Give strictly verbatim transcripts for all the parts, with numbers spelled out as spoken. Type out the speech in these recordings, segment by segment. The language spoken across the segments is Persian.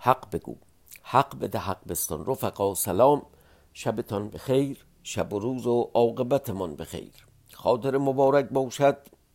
حق بگو، حق بده، حق بستان. رفقا سلام، شبتان بخیر، شب و روز و عاقبتمان بخیر. خاطر مبارک باشد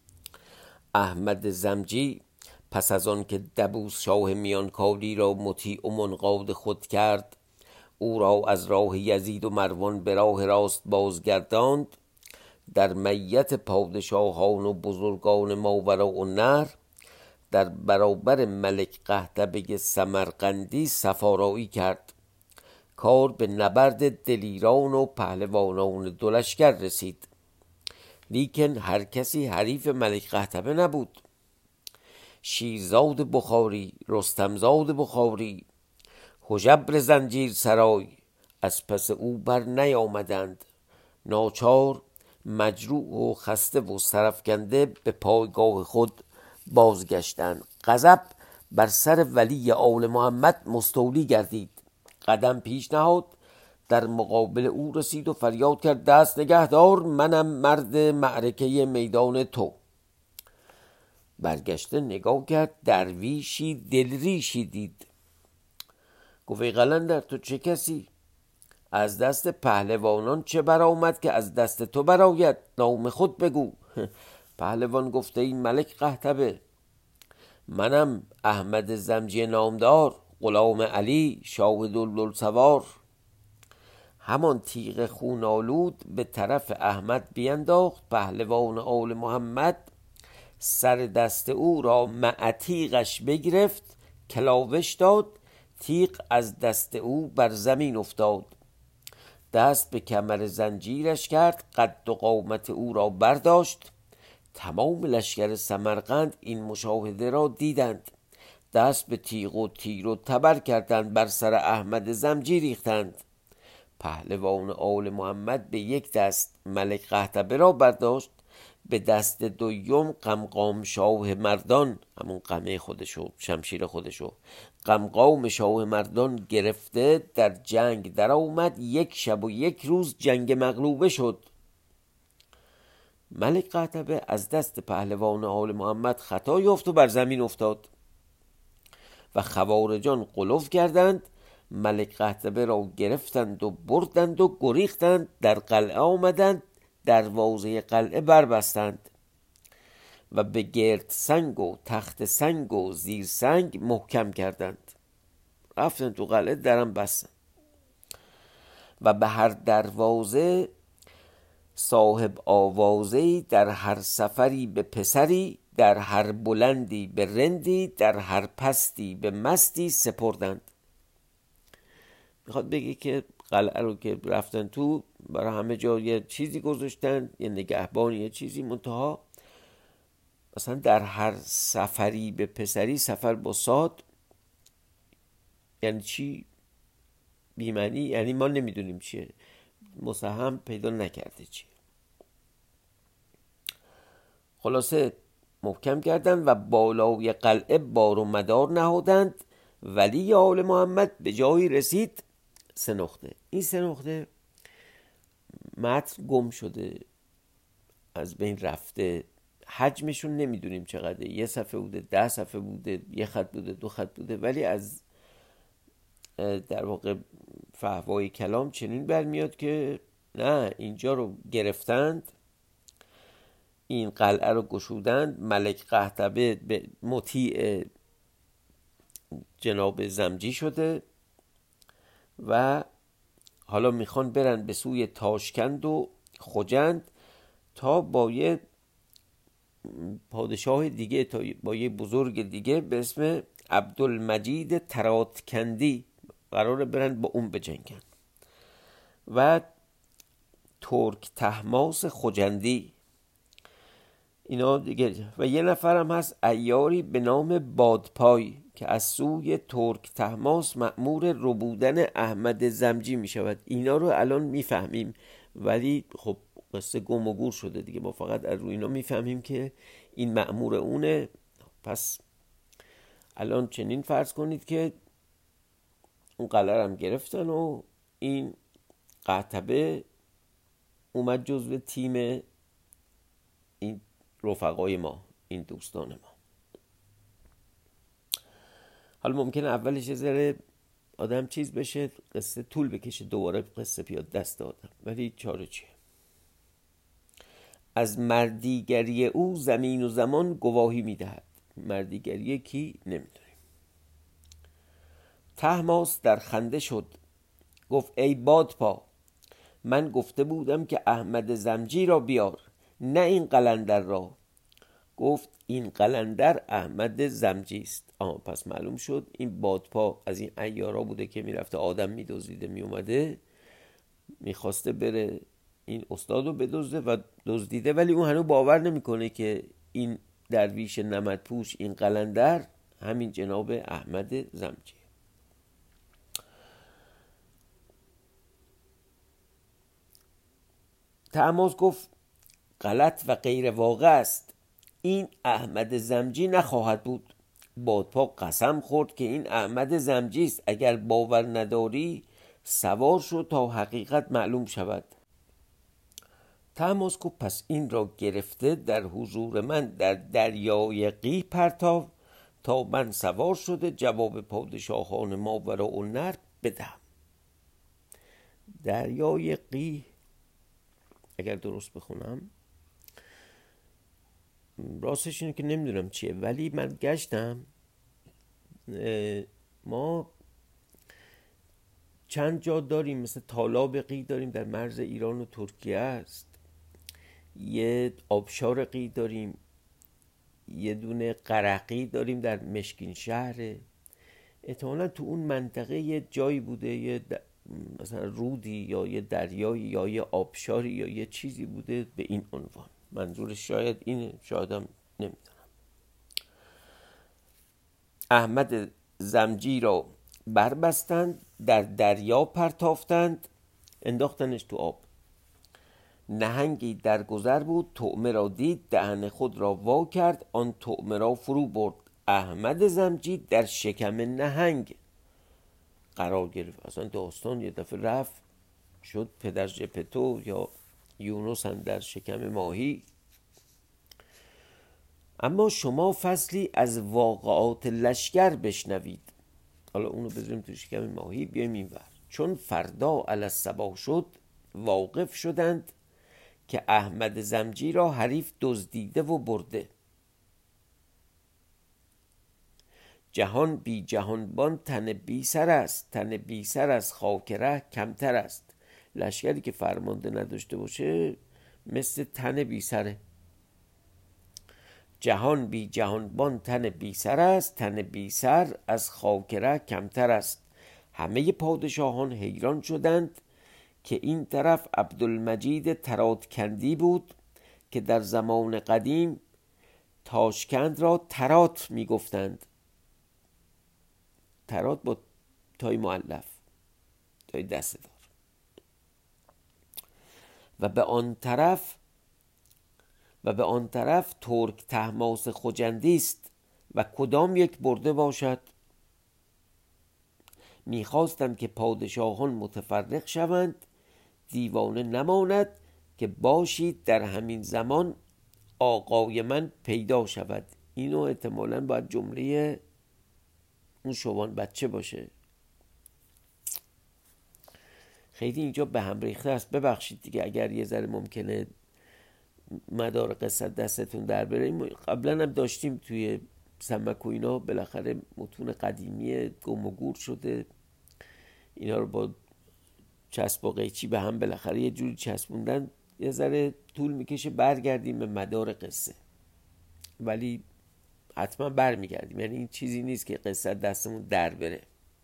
احمد زمجی پس از آن که دبوس شاه میانکالی را مطیع و منقاد خود کرد، او را از راه یزید و مروان به راه راست بازگرداند. در میت پادشاهان و بزرگان ماوراء النهر در برابر ملک قهطبه سمرقندی سفارایی کرد. کار به نبرد دلیران و پهلوانان دو لشکر رسید، لیکن هر کسی حریف ملک قهطبه نبود. شیرزاد بخاری، رستمزاد بخاری، هژبر زنجیر سرای از پس او بر نیامدند. ناچار مجروح و خسته و سرفکنده به پایگاه خود بازگشتند. غضب بر سر ولی آل محمد مستولی گردید. قدم پیش نهاد، در مقابل او رسید و فریاد کرد دست نگهدار، منم مرد معرکه میدان تو. برگشته نگاه کرد، درویشی دلریشی دید. گفت ای قلندر، تو چه کسی؟ از دست پهلوانان چه برآمد که از دست تو برآید؟ نام خود بگو. پهلوان گفته ای ملک قهطبه، منم احمد زمجی نامدار، غلام علی شاه دلدل سوار. همان تیغ خونالود به طرف احمد بینداخت. پهلوان آل محمد سر دست او را معتیغش بگرفت، کلاوش داد. تیغ از دست او بر زمین افتاد. دست به کمر زنجیرش کرد، قد و قامت او را برداشت. تمام لشکر سمرقند این مشاهده را دیدند. دست به تیغ و تیر و تبر کردند، بر سر احمد زمجی ریختند. پهلوان آل محمد به یک دست ملک قهطبه را برداشت، به دست دوم قمقام شاه مردان، همون قمه خودشو، شمشیر خودشو، قمقام شاه مردان گرفته در جنگ در آمد. یک شب و یک روز جنگ مغلوبه شد. ملک قهطبه از دست پهلوان آل محمد خطا یافت و بر زمین افتاد و خوارجان غلو کردند. ملک قهطبه را گرفتند و بردند و گریختند. در قلعه آمدند، دروازه قلعه بربستند و به گرد سنگ و تخت سنگ و زیر سنگ محکم کردند. رفتند تو قلعه، درم بستند و به هر دروازه صاحب آوازه‌ای، در هر سفری به پسری، در هر بلندی به رندی، در هر پستی به مستی سپردند. میخواد بگه که قلعه رو که رفتن تو، برای همه جا یه چیزی گذاشتن، یه نگهبان، یه چیزی. منتها مثلا در هر سفری به پسری، سفر با صاد یعنی چی؟ بیمعنی، یعنی ما نمیدونیم چیه، مسهم پیدا نکرده چیه. خلاصه محکم کردند و بالای قلعه بار و مدار نهادند. ولی آل محمد به جایی رسید، سه نقطه. این سه نقطه متن گم شده، از بین رفته، حجمشون نمیدونیم چقدره، یه صفحه بوده، ده صفحه بوده، یه خط بوده، دو خط بوده. ولی از در واقع فحوای کلام چنین برمیاد که نه، اینجا رو گرفتند، این قلعه رو گشودند. ملک قهطبه به مطیع جناب زمجی شده و حالا میخوان برن به سوی تاشکند و خجند تا با یه پادشاه دیگه، تا با یه بزرگ دیگه به اسم عبدالمجید تراتکندی قراره برن با اون بجنگن و ترک طهماسب خجندی اینا دیگه. و یه نفرم هست عیاری به نام بادپای که از سوی ترک طهماسب مأمور ربودن احمد زمجی می شود. اینا رو الان میفهمیم، ولی خب قصه گم و گور شده دیگه. ما فقط از روی اینا میفهمیم که این مأمور اونه. پس الان چنین فرض کنید که اون قلعه هم گرفتن و این قهطبه اومد جزو تیم این رفقای ما، این دوستان ما. حالا ممکنه اولش یه ذره آدم چیز بشه، قصه طول بکشه، دوباره قصه بیاد دست آدم، ولی چاره چیه؟ از مردیگری او زمین و زمان گواهی میدهد. مردیگری کی؟ نمیدونیم. طهماسپ در خنده شد، گفت ای بادپا، من گفته بودم که احمد زمجی را بیار، نه این قلندر را. گفت این قلندر احمد زمجی است. آها، پس معلوم شد این بادپا از این عیارا بوده که میرفته آدم میدزدیده میومده، میخواسته بره این استاد رو بدزده و دزدیده، ولی اون هنوز باور نمیکنه که این درویش نمدپوش، این قلندر، همین جناب احمد زمجی. طهماسپ گفت غلط و غیر واقع است، این احمد زمجی نخواهد بود. بادپا قسم خورد که این احمد زمجی است، اگر باور نداری سوار شو تا حقیقت معلوم شود. طهماسپ گفت پس این را گرفته در حضور من در دریای قی پرتاب تا من سوار شده جواب پادشاهان ماوراء النهر بدهم. دریای قی اگر درست بخونم، راستش اینه که نمیدونم چیه، ولی من گشتم، ما چند جا داریم، مثل تالاب قی داریم در مرز ایران و ترکیه است، یه آبشار قی داریم، یه دونه قرقی داریم در مشکین شهر. احتمالا تو اون منطقه یه جایی بوده، یه مثلا رودی یا یه دریایی یا یه آبشاری یا یه چیزی بوده به این عنوان. منظورش شاید اینه، شایدم نمیدونم. احمد زمجی را بربستند، در دریا پرتافتند، انداختنش تو آب. نهنگی در گذر بود، طعمه را دید، دهن خود را وا کرد، آن طعمه را فرو برد. احمد زمجی در شکم نهنگ قرار گرفت. اصلا داستان یه دفعه رفت شد پدر ژپتو یا یونس هم در شکم ماهی. اما شما فصلی از واقعات لشکر بشنوید. حالا اونو بذاریم تو شکم ماهی، بیایم این ور. چون فردا علی الصباح شد، واقف شدند که احمد زمجی را حریف دزدیده و برده. جهان بی جهانبان تن بی سر است، تن بی سر از خاک ره کمتر است. لشکری که فرمانده نداشته باشه مثل تن بی سره. جهان بی جهانبان تن بی سر است، تن بی سر از خاک ره کمتر است. همه پادشاهان حیران شدند که این طرف عبدالمجید تراتکندی بود که در زمان قدیم تاشکند را ترات می گفتند. ترات با تای مؤلف، تای دسته دار. و به آن طرف و به آن طرف ترک طهماسپ خجندی است و کدام یک برده باشد. میخواستند که پادشاهان متفرق شوند، دیوانه نماند که باشید در همین زمان آقای من پیدا شود. اینو احتمالاً باید جمله اون شوان بچه باشه. خیلی اینجا به هم ریخته است، ببخشید دیگه اگر یه ذره ممکنه مدار قصه دستتون در بره. قبلا هم داشتیم توی سمک و اینا، بالاخره متون قدیمی گم و گور شده، اینا رو با چسب و قیچی به هم بالاخره یه جوری چسبوندن، یه ذره طول میکشه برگردیم به مدار قصه، ولی حتما برمیگردیم. یعنی این چیزی نیست که قصه دستمون در بره.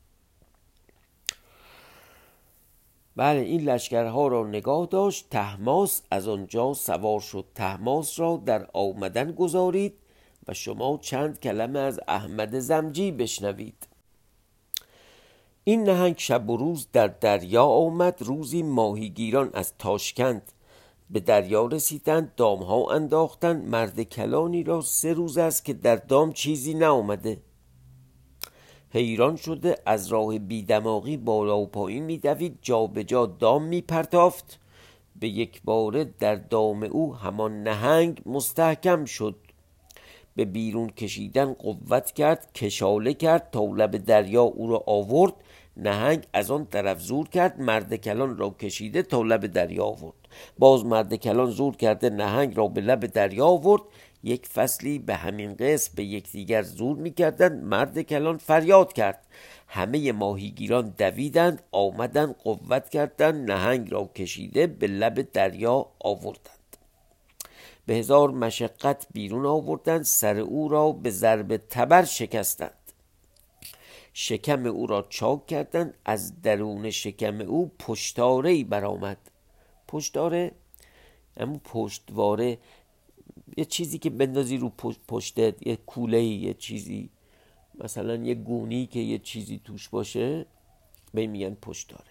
بله، این لشکرها را نگاه داشت. طهماسپ از آنجا سوار شد. طهماسپ را در آمدن گذارید و شما چند کلمه از احمد زمجی بشنوید. این نهنگ شب و روز در دریا آمد. روزی ماهیگیران از تاشکند به دریا رسیدند، دامها انداختند. مرد کلانی را سه روز است که در دام چیزی نآمده. حیران شده از راه بیدماغی بالا و پایین میدوید، جا به جا دام میپرتافت. به یک باره در دام او همان نهنگ مستحکم شد. به بیرون کشیدن قوت کرد، کشاله کرد تا لب دریا او را آورد. نهنگ از آن طرف زور کرد، مرد کلان را کشیده تا لب دریا آورد. باز مرد کلان زور کرده، نهنگ را به لب دریا آورد. یک فصلی به همین قسم به یکدیگر زور می‌کردند. مرد کلان فریاد کرد، همه ماهیگیران دویدند، آمدند، قوت کردند، نهنگ را کشیده به لب دریا آوردند. به هزار مشقت بیرون آوردند، سر او را به ضرب تبر شکستند. شکم او را چاک کردند، از درون شکم او پشتاره‌ای برآمد. پشتاره همون پشتواره، یه چیزی که بندازی رو پشتت، یه کوله، یه چیزی، مثلا یه گونی که یه چیزی توش باشه، به این میگن پشتاره.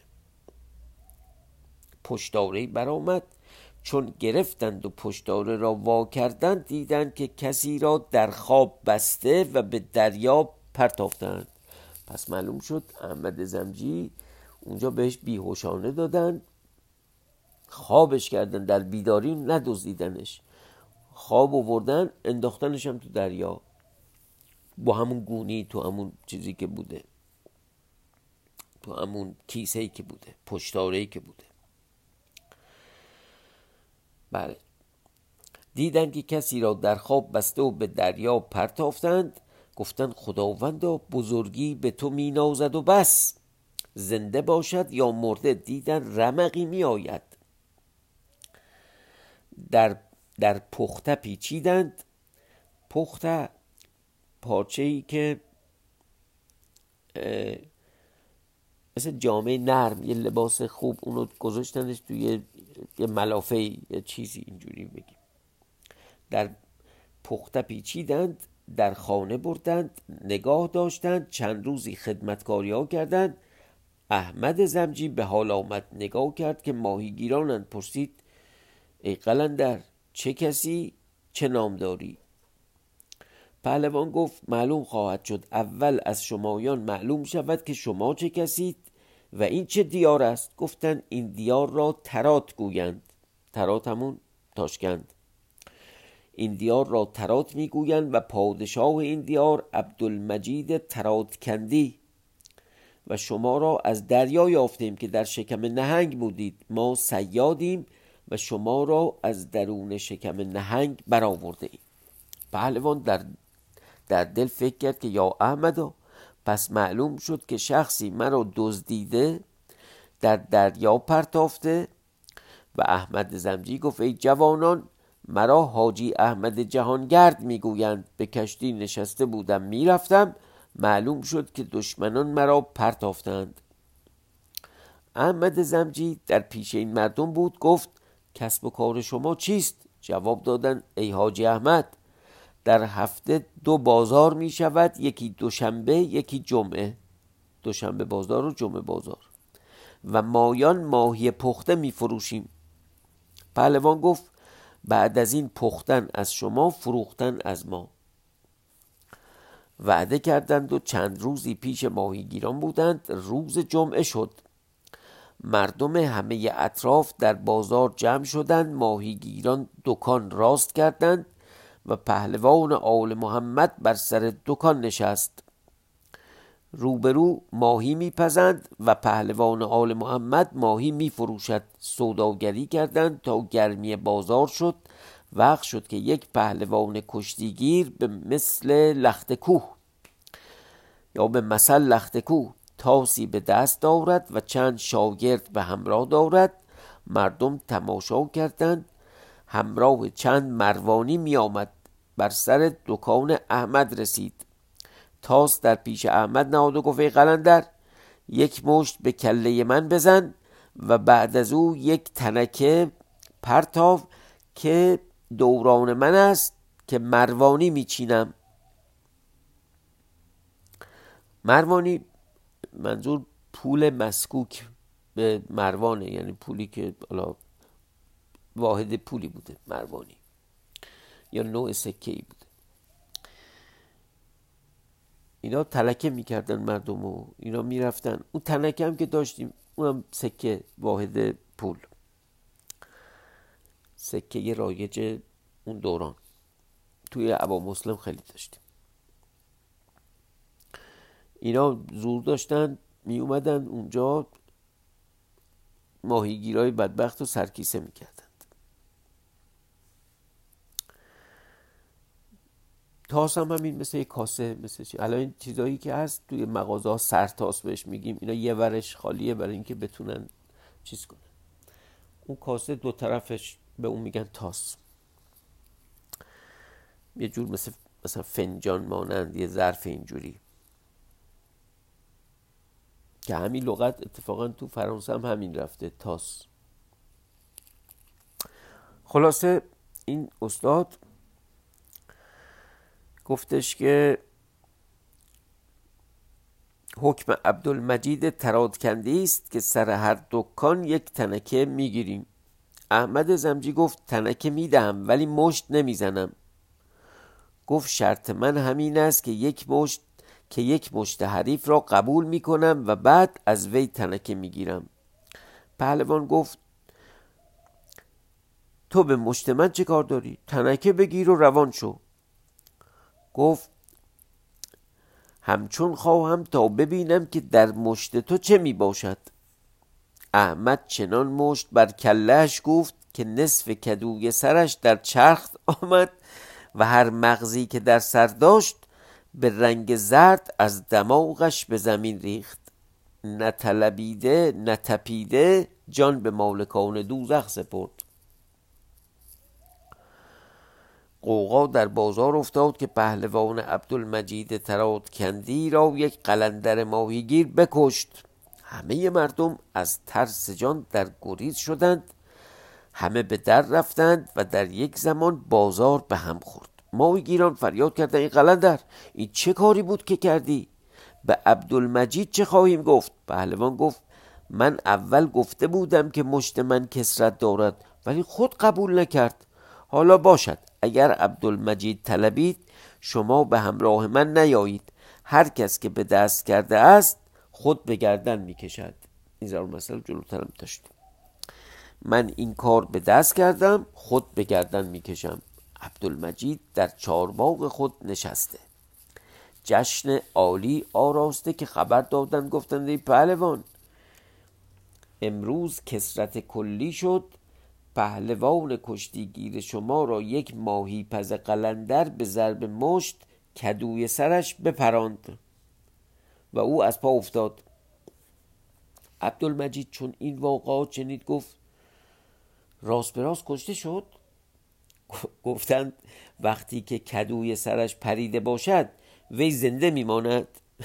پشتاره‌ای برآمد. چون گرفتند و پشتاره را وا کردند، دیدند که کسی را در خواب بسته و به دریا پرتافتند. پس معلوم شد احمد زمجی اونجا بهش بیهوشانه دادن، خوابش کردن، در بیداری ندزدیدنش، خواب آوردن، انداختنش هم تو دریا با همون گونی، تو همون چیزی که بوده، تو همون کیسه‌ای که بوده، پشتاره‌ای که بوده. بله، دیدن که کسی را در خواب بسته و به دریا پرتافتند. گفتند خداوندا بزرگی به تو می نازد و بس، زنده باشد یا مرده. دیدن رمقی می آید، در در پخته پیچیدند. پخته پارچه‌ای که مثل جامعه نرم، یه لباس خوب، اونو گذاشتنش توی یه ملافه، یه چیزی اینجوری بگیم. در پخته پیچیدند، در خانه بردند، نگاه داشتند، چند روزی خدمتکاری ها کردند. احمد زمجی به حال آمد، نگاه کرد که ماهیگیرانند. پرسید ای قلندر، چه کسی، چه نامداری؟ پهلوان گفت معلوم خواهد شد، اول از شمایان معلوم شود که شما چه کسید و این چه دیار است. گفتند این دیار را ترات گویند. ترات همون تاشکند. این دیار را ترات میگویند و پادشاه این دیار عبدالمجید تراتکندی. و شما را از دریا یافتیم که در شکم نهنگ بودید. ما صیادیم و شما را از درون شکم نهنگ برآورده ایم. پهلوان در در دل فکر کرد که یا احمدا، پس معلوم شد که شخصی مرا دزدیده، در دریا پرتافته. و احمد زمجی گفت ای جوانان، مرا حاجی احمد جهانگرد میگویند. به کشتی نشسته بودم میرفتم، معلوم شد که دشمنان مرا پرتافتند. احمد زمجی در پیش این مردم بود. گفت کسب و کار شما چیست؟ جواب دادند ای حاجی احمد، در هفته دو بازار می شود، یکی دوشنبه یکی جمعه. دوشنبه بازار و جمعه بازار. و مایان ماهی پخته می فروشیم. پهلوان گفت بعد از این پختن از شما، فروختن از ما. وعده کردند و چند روزی پیش ماهیگیران بودند. روز جمعه شد، مردم همه اطراف در بازار جمع شدند. ماهیگیران دکان راست کردند و پهلوان آل محمد بر سر دکان نشست. روبرو ماهی میپزند و پهلوان آل محمد ماهی میفروشد. سوداگری کردند تا گرمی بازار شد. وقت شد که یک پهلوان کشتیگیر به مثل لخت کوه یا به مثل لخت کوه تاسی به دست دارد و چند شاگرد به همراه دارد. مردم تماشا کردند. همراه چند مروانی می آمد. بر سر دکان احمد رسید. تاس در پیش احمد نهاد و گفت ای قلندر، یک مشت به کله من بزن و بعد از او یک تنکه پرتاو که دوران من است که مروانی میچینم. مروانی منظور پول مسکوک به مروانه، یعنی پولی که حالا واحد پولی بوده، مروانی یا نوع سکه‌ای بوده. اینا تلکه میکردن مردم و اینا میرفتن. اون تنکه هم که داشتیم اونم سکه، واحد پول، سکه رایج اون دوران. توی ابا مسلم خیلی داشتیم. اینا زور داشتن می اومدن اونجا ماهیگیرای بدبخت رو سرکیسه میکردند. تاس هم همین مثل یک کاسه، مثل چی الان این چیزایی که هست توی مغازه ها سرتاس بهش میگیم، اینا یه ورش خالیه برای اینکه بتونن چیز کنن. اون کاسه دو طرفش به اون میگن تاس، یه جور مثل مثلا فنجان مانند، یه ظرف اینجوری، که همین لغت اتفاقا تو فرانسه هم همین رفته، تاس. خلاصه این استاد گفتش که حکم عبدالمجید ترادکندی است که سر هر دکان یک تنکه میگیریم. احمد زمجی گفت تنکه میدهم ولی مشت نمیزنم. گفت شرط من همین است که یک مشت که یک مشت حریف را قبول میکنم و بعد از وی تنکه میگیرم. پهلوان گفت تو به مشت من چه کار داری؟ تنکه بگیر و روان شو. گفت همچون خواهم تا ببینم که در مشت تو چه می باشد. احمد چنان مشت بر کلهش گفت که نصف کدوی سرش در چرخ آمد و هر مغزی که در سر داشت به رنگ زرد از دماغش به زمین ریخت. نه طلبیده نه تپیده جان به مالکان دوزخ سپرد. غوغا در بازار افتاد که پهلوان عبدالمجید ترادکندی را یک قلندر ماهیگیر بکشت. همه مردم از ترس جان در گریز شدند، همه به در رفتند و در یک زمان بازار به هم خورد. ماهیگیران فریاد کردند این قلندر، این چه کاری بود که کردی؟ به عبدالمجید چه خواهیم گفت؟ پهلوان گفت من اول گفته بودم که مشت من کسرت دارد ولی خود قبول نکرد. حالا باشد، اگر عبدالمجید طلبید شما به همراه من نیایید. هر کس که به دست کرده است خود به گردن می کشد. این ضرور مثلا جلوترم داشتیم. من این کار به دست کردم، خود به گردن می کشم. عبدالمجید در چارباغ خود نشسته، جشن عالی آراسته که خبر دادن گفتند ای پهلوان امروز کسرت کلی شد. پهلوان کشتیگیر شما را یک ماهی پز قلندر به ضرب مشت کدوی سرش بپراند و او از پا افتاد. عبدالمجید چون این واقعات شنید گفت راست به راست کشته شد؟ گفتند وقتی که کدوی سرش پریده باشد وی زنده میماند.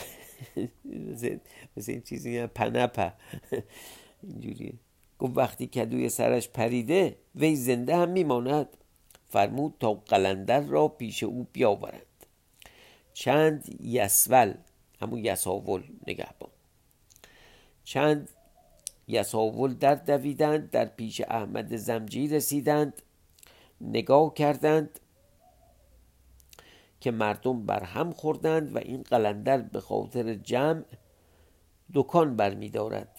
مثل این چیزی پنپه اینجوریه. گفت وقتی کدوی سرش پریده وی زنده هم میماند. فرمود تا قلندر را پیش او بیاورند. چند یسول، همون یساول نگهبان، چند یساول در دویدند، در پیش احمد زمجی رسیدند. نگاه کردند که مردم بر هم خوردند و این قلندر به خاطر جمع دکان برمی دارد.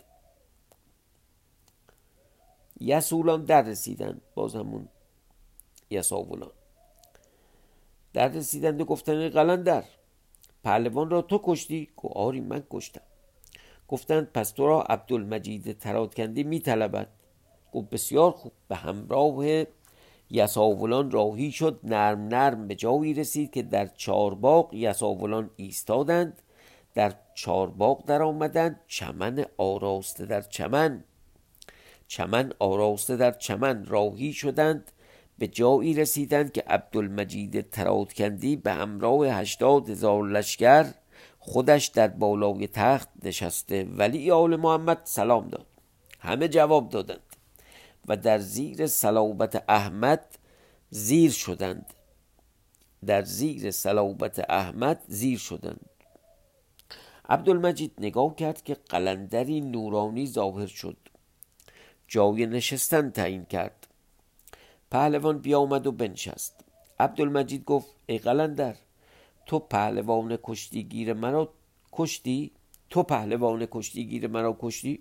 یسولان در رسیدند، باز همون یساولان در رسیدند و گفتند ای قلندر پهلوان را تو کشتی؟ گفت آری من کشتم. گفتند پس تو را عبدالمجید ترادکندی می طلبد. گفت بسیار خوب. به همراه یساولان راهی شد، نرم نرم به جایی رسید که در چارباغ یساولان ایستادند. در چارباغ در آمدند، چمن آراسته در چمن چمن آراسته در چمن راهی شدند. به جایی رسیدند که عبدالمجید ترادکندی به همراه هشتاد هزار لشکر خودش در بالای تخت نشسته. ولی آل محمد سلام داد. همه جواب دادند و در زیر صلابت احمد زیر شدند. در زیر صلابت احمد زیر شدند. عبدالمجید نگاه کرد که قلندری نورانی ظاهر شد. جای نشستن تعیین کرد. پهلوان بیامد و بنشست. عبدالمجید گفت ای قلندر تو پهلوان کشتیگیر مرا کشتی؟ تو پهلوان کشتیگیر مرا کشتی؟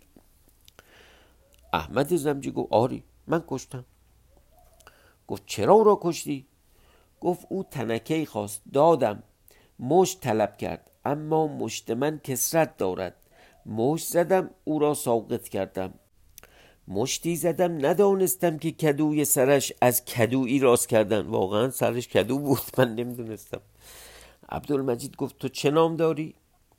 احمد زمجی گفت آری من کشتم. گفت چرا او را کشتی؟ گفت او تنکه‌ای خواست، دادم. مشت طلب کرد، اما مشت من کثرت دارد. مشت زدم، او را ساقط کردم. مشتی زدم، ندانستم که کدوی سرش از کدویی راست کردن. واقعا سرش کدو بود، من نمیدونستم. عبدالمجید گفت تو چه نام داری؟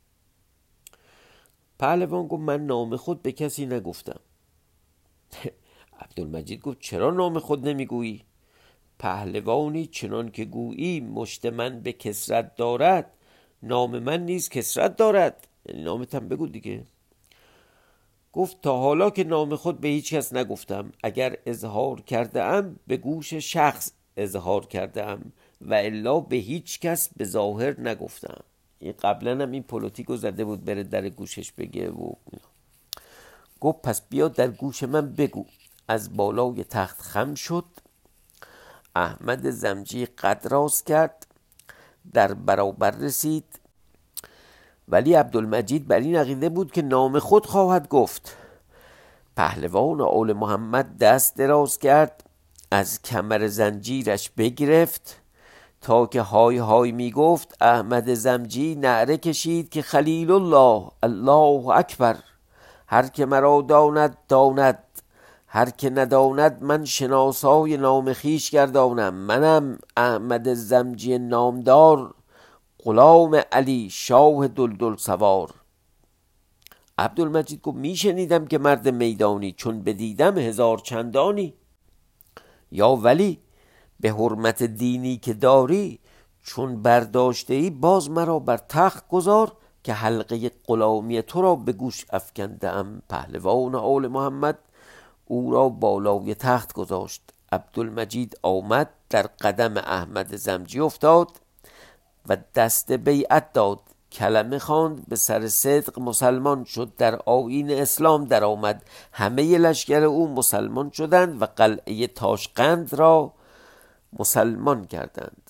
پهلوان گفت من نام خود به کسی نگفتم. عبدالمجید گفت چرا نام خود نمیگویی؟ پهلوانی چنان که گویی مشت من به کثرت دارد، نام من نیز کثرت دارد. یعنی نامت هم بگو دیگه. گفت تا حالا که نام خود به هیچ کس نگفتم. اگر اظهار کرده ام به گوش شخص اظهار کرده ام و الا به هیچ کس به ظاهر نگفتم. این قبلا هم این پلیتیکو زده بود بره در گوشش بگه و گفت پس بیا در گوش من بگو. از بالای تخت خم شد، احمد زمجی قد راست کرد، در برابر رسید. ولی عبدالمجید بر این عقیده بود که نام خود خواهد گفت. پهلوان آل محمد دست دراز کرد، از کمر زنجیرش بگرفت. تا که های های می گفت، احمد زمجی نعره کشید که خلیل الله، الله اکبر. هر که مرا داند داند، هر که نداند من شناسای نام خویش گردانم. منم احمد زمجی نامدار، غلام علی شاه دلدل سوار. عبدالمجید گفت می شنیدم که مرد میدانی، چون بدیدم هزار چندانی. یا ولی به حرمت دینی که داری، چون برداشته ای باز مرا بر تخت گذار، که حلقه غلامی تو را به گوش افکنده ام. پهلوان آل محمد او را بالای تخت گذاشت. عبدالمجید آمد، در قدم احمد زمجی افتاد و دست بیعت داد. کلمه خواند، به سر صدق مسلمان شد، در آیین اسلام در آمد. همه لشکر او مسلمان شدند و قلعه تاشقند را مسلمان کردند.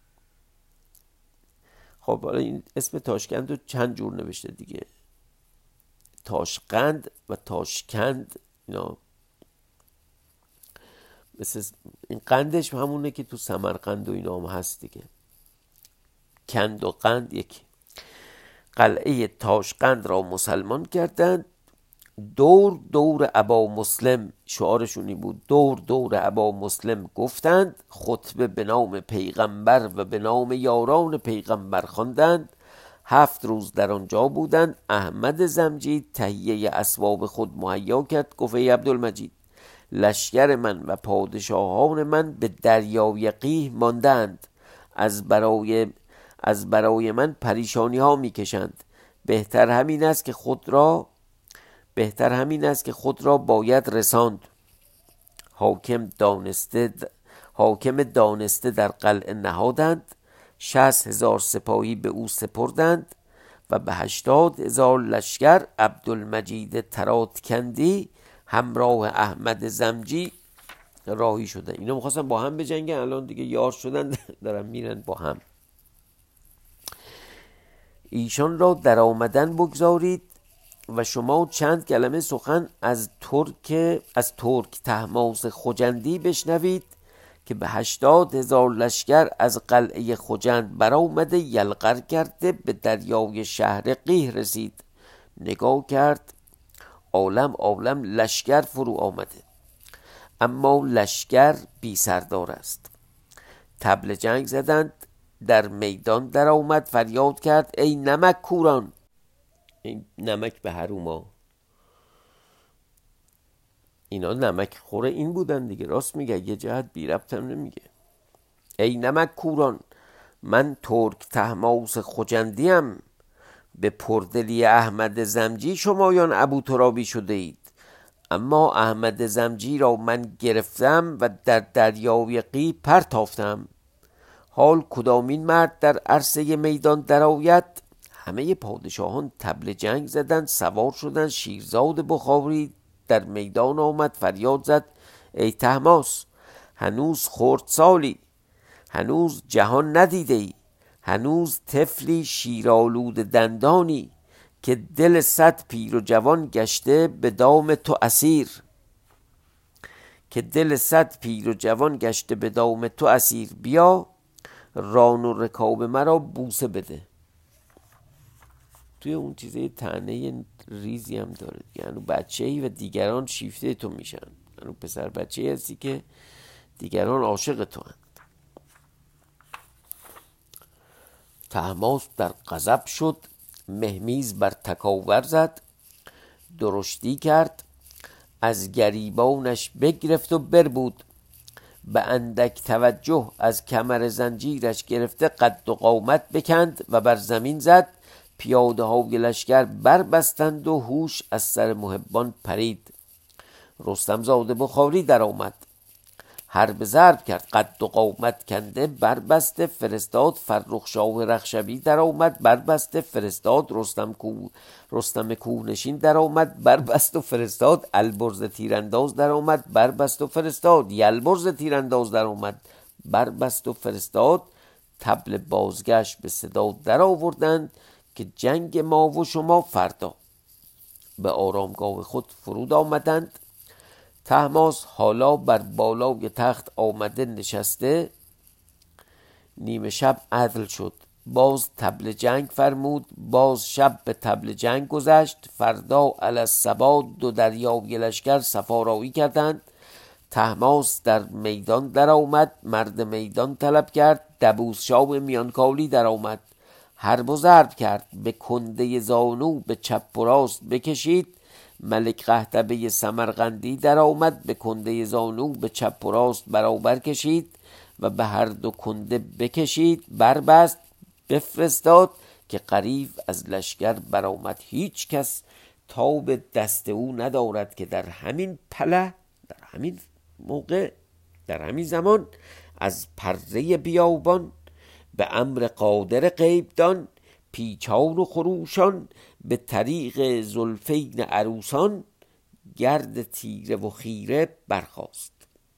خب حالا این اسم تاشقند رو چند جور نوشته دیگه، تاشقند و تاشکند. اینا مثل این قندش همونه که تو سمرقند و اینا هم هست دیگه. کند و قند یکی. قلعه تاشقند را مسلمان کردند. دور دور ابا مسلم، شعارشونی بود، دور دور ابا مسلم گفتند. خطبه به نام پیغمبر و به نام یاران پیغمبر خواندند. هفت روز در آنجا بودند. احمد زمجی تهیه اسباب خود مهیا کرد. گفت ای عبدالمجید، لشکر من و پادشاهان من به دریای قیه ماندند. از برای از برای من پریشانی ها می کشند. بهتر همین است که خود را بهتر همین است که خود را باید رساند. حاکم دانسته حاکم دانسته در قلعه نهادند. شصت هزار سپاهی به او سپردند و به هشتاد هزار لشکر عبدالمجید تراتکندی همراه احمد زمجی راهی شدن. اینا میخواستن با هم بجنگن، الان دیگه یار شدن، دارن میرن با هم. ایشان را در آمدن بگذارید و شما چند کلمه سخن از ترک از ترک طهماسب خجندی بشنوید که به هشتاد هزار لشکر از قلعه خجند برآمده، یلغر کرده به دریای شهر قیه رسید. نگاه کرد، عالم عالم لشکر فرو آمده، اما لشکر بی سردار است. طبل جنگ زدند. در میدان در آمد، فریاد کرد ای نمک کوران. این نمک به هروما، اینا نمک خوره این بودن دیگه. راست میگه، یه جهت بی ربط هم نمیگه. ای نمک کوران، من ترک طهماسب خجندیم. به پردلی احمد زمجی شمایان ابو ترابی شده اید. اما احمد زمجی را من گرفتم و در دریای قیه پرتافتم. حال کدامین مرد در عرصه میدان درآید؟ همه پادشاهان طبل جنگ زدند، سوار شدند. شیرزاد بخاری در میدان آمد، فریاد زد ای طهماسب، هنوز خردسالی، هنوز جهان ندیده ای، هنوز طفلی شیرآلود دندانی، که دل صد پیر و جوان گشته به دام تو اسیر. که دل صد پیر و جوان گشته به دام تو اسیر. بیا ران و رکاب مرا بوسه بده. توی اون چیزه طعنه ریزی هم داره، یعنی بچه‌ای و دیگران شیفته تو میشن، یعنی پسر بچه‌ای هستی که دیگران عاشق تو هست. طهماسپ در غضب شد، مهمیز بر تکاور زد، درشتی کرد از گریبانش بگرفت و بربود. به اندک توجه از کمر زنجیرش گرفته قد و قامت بکند و بر زمین زد. پیاده های لشکر بربستند و هوش از سر محبان پرید. رستم زاده بخاری در آمد، حرب ضرب کرد قد و قامت کنده بربسته. فرستاد فرخ شاه رخشوی در آمد بربسته. فرستاد رستم کو رستم کوهنشین در آمد بربست و فرستاد البرز تیرانداز در آمد بربست و فرستاد یلبرز تیرانداز در آمد بربست و فرستاد. طبل بازگشت به صدا در آوردند که جنگ ما و شما فردا. به آرامگاه خود فرود آمدند. طهماس حالا بر بالای تخت آمده نشسته. نیمه شب عدل شد، باز طبل جنگ فرمود. باز شب به طبل جنگ گذشت. فردا علی الصباح دو دریای لشکر صفارایی کردند. طهماس در میدان در آمد، مرد میدان طلب کرد. دبوس شاه میانکالی در آمد، حرب و ضرب کرد. به کنده زانو به چپ و راست بکشید. ملک قهطبه سمرقندی در آمد، به کنده زانو به چپ و راست برابر کشید و به هر دو کنده بکشید. بربست بفرستاد که غریو از لشکر برآمد. هیچ کس تاب دست او ندارد که در همین پله، در همین موقع، در همین زمان از پره بیابان به امر قادر غیبدان پیچان و خروشان به طریق زلفین عروسان گرد تیره و خیره برخاست.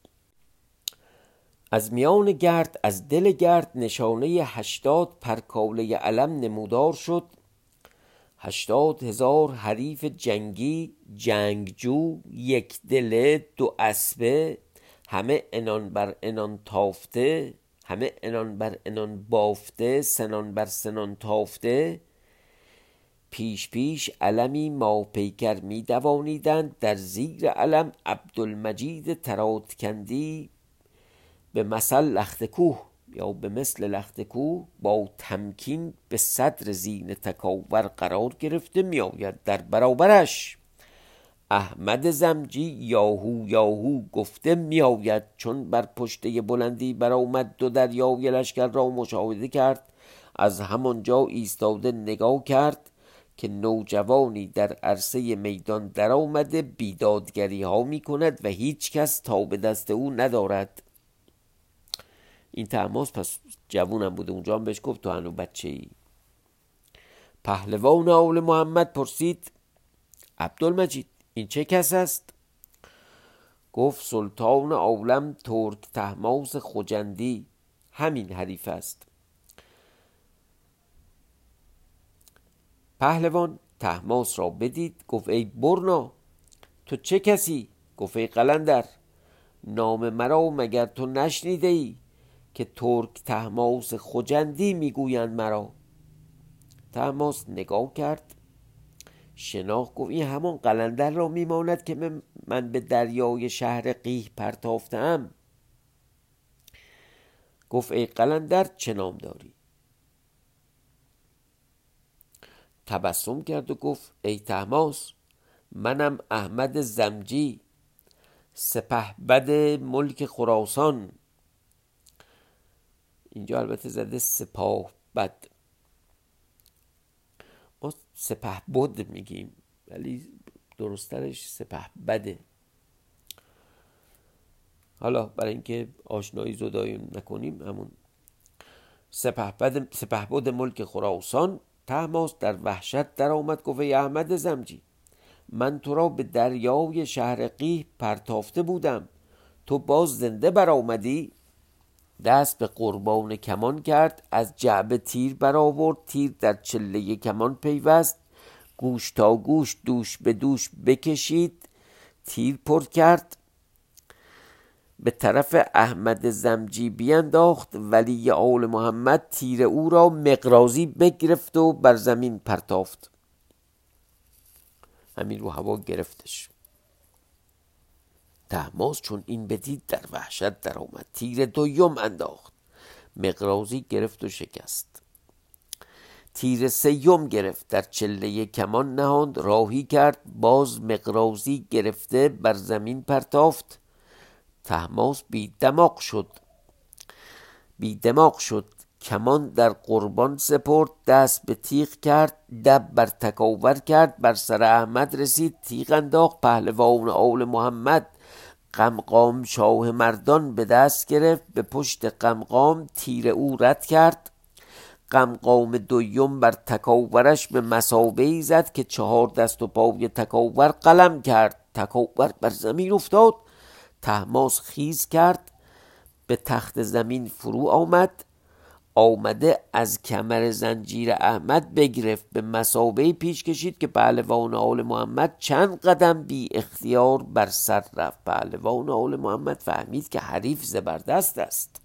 از میان گرد، از دل گرد نشانه هشتاد پرکاله علم نمودار شد. هشتاد هزار حریف جنگی، جنگجو، یک دل، دو اسبه، همه انان بر انان تافته، همه انان بر انان بافته، سنان بر سنان تافته. پیش پیش علمی ماپیکر می دوانیدند. در زیر علم عبدالمجید تراتکندی به مثل لخت کوه یا به مثل لخت کوه با تمکین به صدر زین تکاور قرار گرفته می آید. در برابرش احمد زمجی یاهو یاهو گفته می آید. چون بر پشته بلندی برآمد دو دریای لشکر را مشاهده کرد. از همانجا ایستاده نگاه کرد که نوجوانی در عرصه میدان در آمده بیدادگری ها می کند و هیچ کس تا به دست او ندارد. این طهماس پس جوونم بوده، اونجا هم بهش گفت تو هنو بچه ای. پهلوان آل محمد پرسید عبدالمجید این چه کس است؟ گفت سلطان عالم ترک طهماس خجندی، همین حریف است. پهلوان طهماس را بدید، گفت ای برنا تو چه کسی؟ گفت ای قلندر نام مرا مگر تو نشنیده ای که ترک طهماس خجندی میگویند مرا؟ طهماس نگاه کرد، شناخت، گفت این همان قلندر را میماند که من به دریای شهر قیه پرتافتم. گفت ای قلندر چه نام داری؟ تبسم کرد و گفت ای طهماس منم احمد زمجی، سپهبد ملک خراسان. اینجا البته زده سپاهبد، ما سپهبد میگیم ولی درسترش سپهبده. حالا برای اینکه آشنایی زدایی نکنیم همون سپهبد سپهبد ملک خراسان. طهماس در وحشت در آمد، گفت ای احمد زمجی من تو را به دریای شهر قیه پرتافته بودم، تو باز زنده برآمدی؟ دست به قربان کمان کرد، از جعبه تیر برآورد، تیر در چله کمان پیوست، گوش تا گوش دوش به دوش بکشید، تیر پر کرد. به طرف احمد زمجی بینداخت. ولی آل محمد تیر او را مقراضی بگرفت و بر زمین پرتافت. همین رو هوا گرفتش. طهماسب چون این بدید در وحشت در آمد، تیر دوم انداخت، مقراضی گرفت و شکست. تیر سیم گرفت، در چله کمان نهاند، راهی کرد، باز مقراضی گرفته بر زمین پرتافت. طهماسب بی دماغ شد بی دماغ شد کمان در قربان سپرد، دست به تیغ کرد، دب بر تکاور کرد، بر سر احمد رسید، تیغ انداخت. پهلوان آل محمد قمقام شاه مردان به دست گرفت، به پشت قمقام تیر او رد کرد. قمقام دویم بر تکاورش به مثابه‌ای زد که چهار دست و پای تکاور قلم کرد. تکاور بر زمین افتاد. طهماسب خیز کرد، به تخت زمین فرو آمد. آمده از کمر زنجیر احمد بگرفت، به مثابه پیش کشید که پهلوان آل محمد چند قدم بی اختیار بر سر رفت. پهلوان آل محمد فهمید که حریف زبردست است،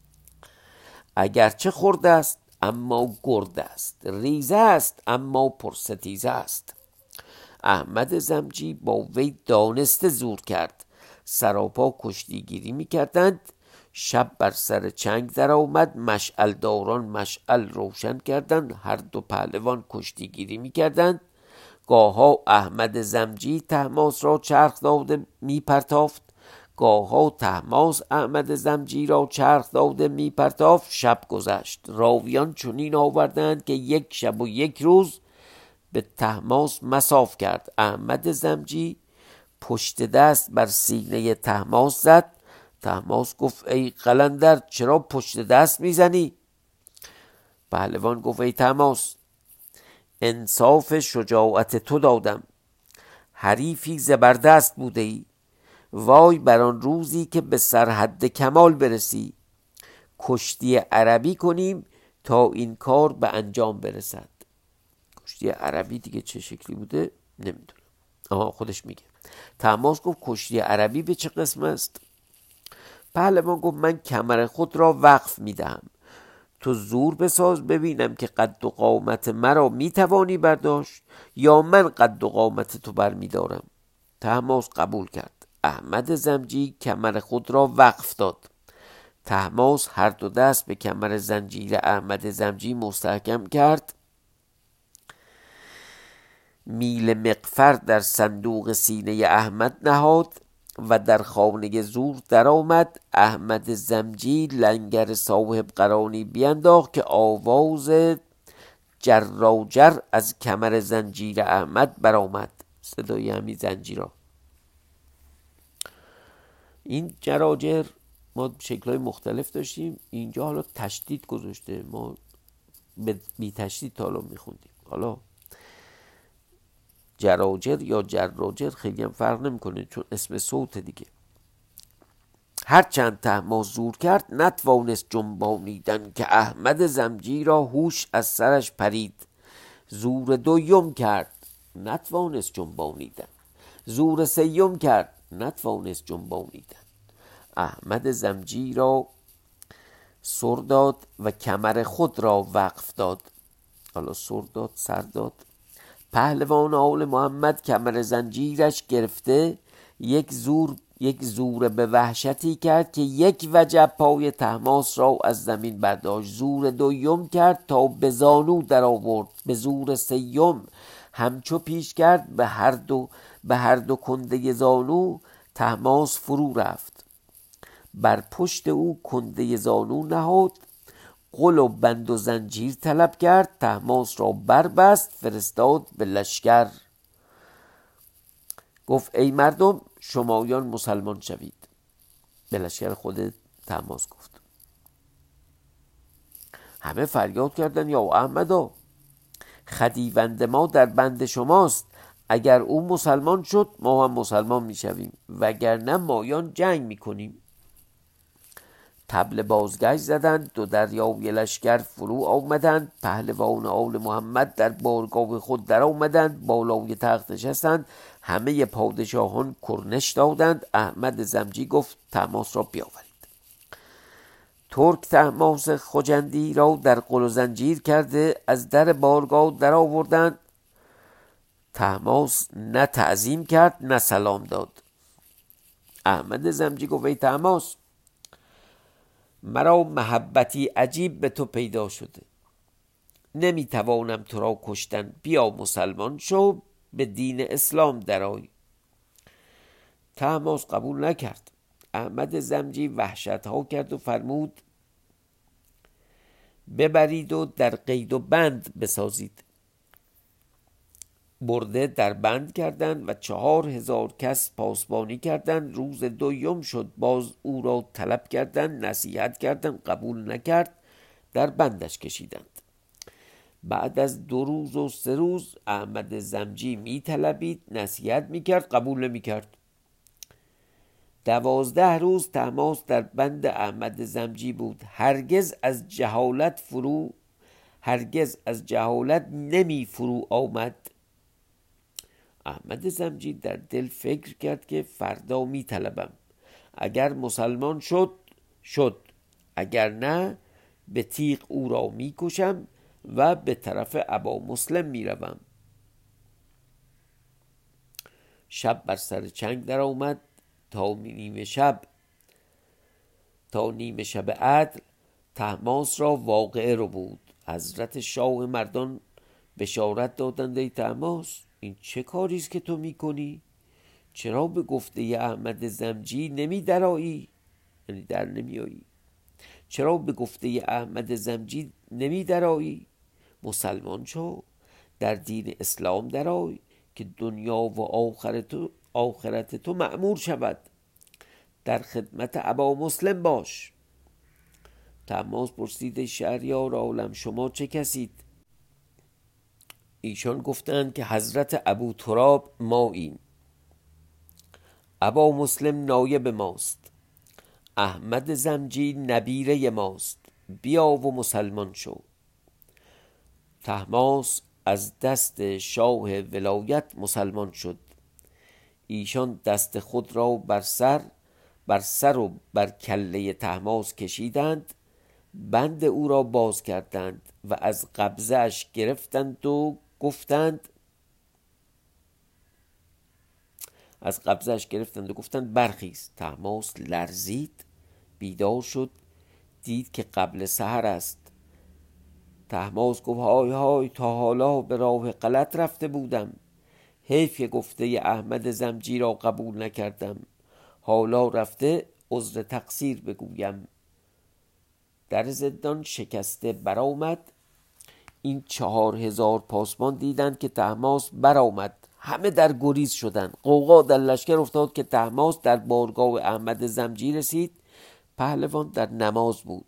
اگرچه خرد است اما گرد است، ریزه است اما پرستیزه است. احمد زمجی با وی دانسته زور کرد. سراپا کشتیگیری می کردند. شب بر سر چنگ در آمد، مشعل داران مشعل روشن کردند. هر دو پهلوان کشتیگیری می کردند. گاها احمد زمجی طهماسب را چرخ داده می پرتافت، گاها طهماسب احمد زمجی را چرخ داده می پرتافت. شب گذشت. راویان چنین آوردند که یک شب و یک روز به طهماسب مصاف کرد. احمد زمجی پشت دست بر سینه طهماسب زد. طهماسب گفت ای قلندر چرا پشت دست میزنی؟ پهلوان گفت ای طهماسب انصاف شجاعت تو دادم، حریفی زبردست بوده ای. وای بر آن روزی که به سرحد کمال برسی، کشتی عربی کنیم تا این کار به انجام برسد. کشتی عربی دیگه چه شکلی بوده نمیدونم، آها خودش میگه. طهماسب گفت کشتی عربی به چه قسم است؟ پهلوان گفت من کمر خود را وقف میدهم، تو زور بساز ببینم که قد و قامت مرا میتوانی برداشت یا من قد و قامت تو بر میدارم. طهماسب قبول کرد. احمد زمجی کمر خود را وقف داد. طهماسب هر دو دست به کمر زنجیر احمد زمجی مستحکم کرد. میل مغفر در صندوق سینه احمد نهاد و در خانه زور در آمد. احمد زمجی لنگر صاحب قرانی بینداخت که آواز جراجر از کمر زنجیر احمد برآمد. صدای همین زنجیرها. این جراجر ما شکل‌های مختلف داشتیم، اینجا حالا تشدید گذاشته، ما بی تشدید تا حالا میخوندیم. حالا جراجر یا جراجر خیلی هم فرق نمیکنه چون اسم صوت دیگه. هرچند طهماسب زور کرد نتوانست جنبانیدن که احمد زمجی را هوش از سرش پرید. زور دویم کرد نتوانست جنبانیدن، زور سیم کرد نتوانست جنبانیدن. احمد زمجی را سر داد و کمر خود را وقف داد. حالا سر داد سر داد. پهلوان آل محمد کمر زنجیرش گرفته یک زور یک زور به وحشتی کرد که یک وجب پای طهماسب را از زمین برداشت. زور دویم کرد تا به زانو در آورد. به زور سیم همچو پیش کرد، به هر دو به هر دو کنده زانو طهماسب فرو رفت. بر پشت او کنده زانو نهاد، قل و بند و زنجیر طلب کرد. طهماسب را بربست، فرستاد به لشکر. گفت ای مردم شمایان مسلمان شوید. به لشکر خود طهماسب گفت. همه فریاد کردند یا احمدا، خدیوند ما در بند شماست، اگر او مسلمان شد ما هم مسلمان می شویم، وگرنه مایان جنگ می کنیم. طبل بازگشت زدند. دو دریای لشکر فرو آمدند. پهلوان آل محمد در بارگاه خود در آمدند. بالای تخت نشستند. همه پادشاهان کرنش دادند. احمد زمجی گفت طهماسب را بیاورید. ترک طهماسب خجندی را در قل و زنجیر کرده از در بارگاه در آوردند. طهماسب نه تعظیم کرد نه سلام داد. احمد زمجی گفت ای طهماسب، مرا محبتی عجیب به تو پیدا شده، نمیتوانم تو را کشتن. بیا مسلمان شو، به دین اسلام درآی. طهماسب قبول نکرد. احمد زمجی وحشت ها کرد و فرمود ببرید و در قید و بند بسازید. برده در بند کردند و چهار هزار کس پاسبانی کردند. روز دوم شد، باز او را طلب کردند، نصیحت کردند، قبول نکرد، در بندش کشیدند. بعد از دو روز و سه روز احمد زمجی می طلبید، نصیحت می کرد، قبول نمی کرد. دوازده روز طهماسب در بند احمد زمجی بود. هرگز از جهالت فرو هرگز از جهالت نمی فرو آمد. احمد زمجی در دل فکر کرد که فردا می طلبم. اگر مسلمان شد شد، اگر نه به تیغ او را می کشم و به طرف ابا مسلم می روم. شب بر سر چنگ در آمد. تا نیمه شب تا نیمه شب عدل طهماسب را واقعه رو بود. حضرت شاه مردان بشارت دادند ای طهماسب، این چه کاریست که تو میکنی؟ چرا به گفته احمد زمجی نمی درآیی؟ یعنی در نمی آیی. چرا به گفته احمد زمجی نمی درآیی؟ مسلمان شو، در دین اسلام درآی که دنیا و آخرت تو آخرت تو مأمور شود. در خدمت ابا مسلم باش. طهماسب پرسید شهریار عالم، شما چه کسید؟ ایشان گفتند که حضرت ابو تراب ماییم. ابا مسلم نایب ماست. احمد زمجی نبیره ماست. بیا و مسلمان شو. طهماسب از دست شاه ولایت مسلمان شد. ایشان دست خود را بر سر بر سر و بر کله طهماسب کشیدند. بند او را باز کردند و از قبضه اش گرفتند و گفتند از قبضه اش گرفتند و گفتند برخیز. طهماسب لرزید، بیدار شد، دید که قبل سحر است. طهماسب گفت های های، تا حالا به راه غلط رفته بودم. حیف که گفته احمد زمجی را قبول نکردم. حالا رفته عذر تقصیر بگویم. در زندان شکسته برآمد. این چهار هزار پاسبان دیدند که طهماسب برآمد. همه در گریز شدند. غوغا در لشکر افتاد که طهماسب در بارگاه احمد زمجی رسید. پهلوان در نماز بود.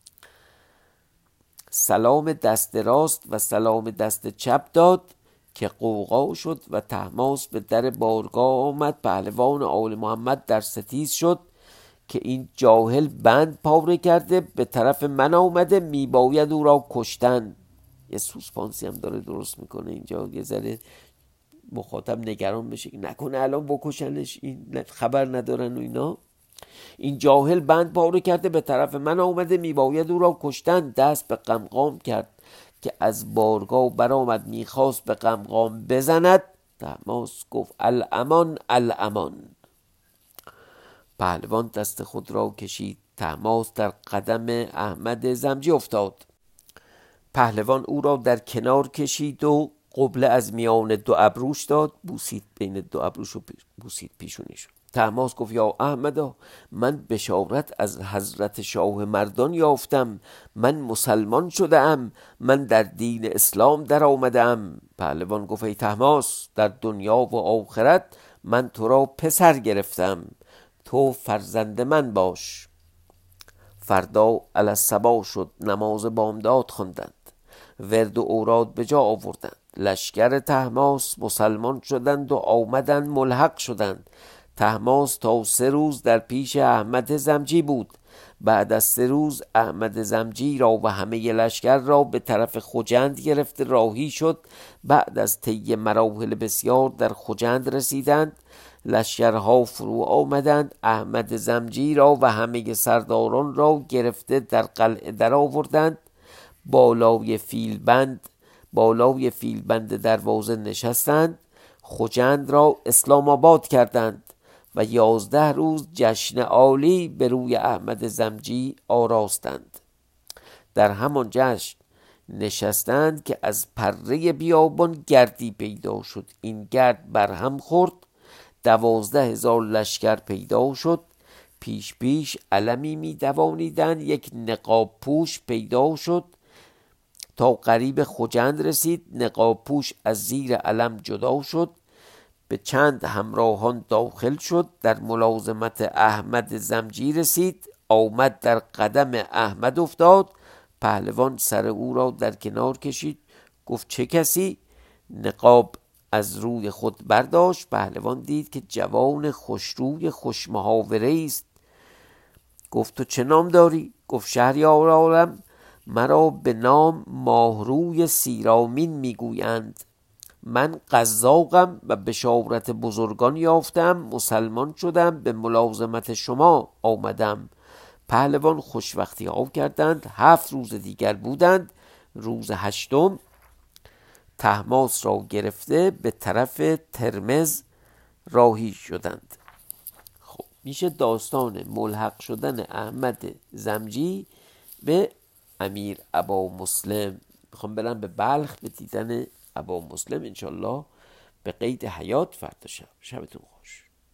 سلام دست راست و سلام دست چپ داد که غوغا شد و طهماسب به در بارگاه آمد. پهلوان آل محمد در ستیز شد که این جاهل بند پاره کرده، به طرف من آمده، میباید او را کشتن. یه سوسپانسی هم داره درست میکنه اینجا، یه ذره مخاطب نگران بشه نکنه الان بکشنش، این خبر ندارن و اینا. این جاهل بند پاره کرده، به طرف من آمده، میباید او را کشتن. دست به قمقام کرد که از بارگاه برآمد، میخواست به قمقام بزند. طهماسب گفت الامان الامان. پهلوان دست خود را کشید. طهماسب در قدم احمد زمجی افتاد. پهلوان او را در کنار کشید و قبله از میان دو ابروش داد، بوسید بین دو ابروش و بوسید پیشونیش. طهماسب گفت یا احمدا، من بشارت از حضرت شاه مردان یافتم. من مسلمان شده ام. من در دین اسلام در آمدم. پهلوان گفت ای طهماسب، در دنیا و آخرت من تو را پسر گرفتم. تو فرزند من باش. فردا علی الصباح شد. نماز بامداد خواندند. ورد و اوراد به جا آوردند. لشکر طهماسب مسلمان شدند و آمدند ملحق شدند. طهماسب تا سه روز در پیش احمد زمجی بود. بعد از سه روز احمد زمجی را و همه لشکر را به طرف خجند گرفته راهی شد. بعد از طی مراحل بسیار در خجند رسیدند. لشکرها فرو آمدند. احمد زمجی را و همه سرداران را گرفته در قلعه در آوردند. بالای فیلبند بالای فیلبند دروازه نشستند. خجند را اسلام آباد کردند و یازده روز جشن عالی به روی احمد زمجی آراستند. در همان جشن نشستند که از پره بیابان گردی پیدا شد. این گرد برهم خورد. دوازده هزار لشکر پیدا شد. پیش پیش علمی می دوانیدند. یک نقاب پوش پیدا شد تا قریب خجند رسید. نقاب پوش از زیر علم جدا شد، به چند همراهان داخل شد، در ملازمت احمد زمجی رسید، آمد در قدم احمد افتاد. پهلوان سر او را در کنار کشید، گفت چه کسی؟ نقاب از روی خود برداشت. پهلوان دید که جوان خوشروی خوشمحاوره است. گفت تو چه نام داری؟ گفت شهریار عالم، مرا به نام ماهروی سیرامین میگویند. من قزاقم و بشارت بزرگان یافتم، مسلمان شدم، به ملازمت شما آمدم. پهلوان خوشوقتی ها کردند. هفت روز دیگر بودند. روز هشتم طهماسب را گرفته به طرف ترمذ راهی شدند. خب میشه داستان ملحق شدن احمد زمجی به امیر ابا مسلم. میخوام برم به بلخ به دیدن ابا مسلم انشالله به قید حیات. فردا شب. شبتون خوش.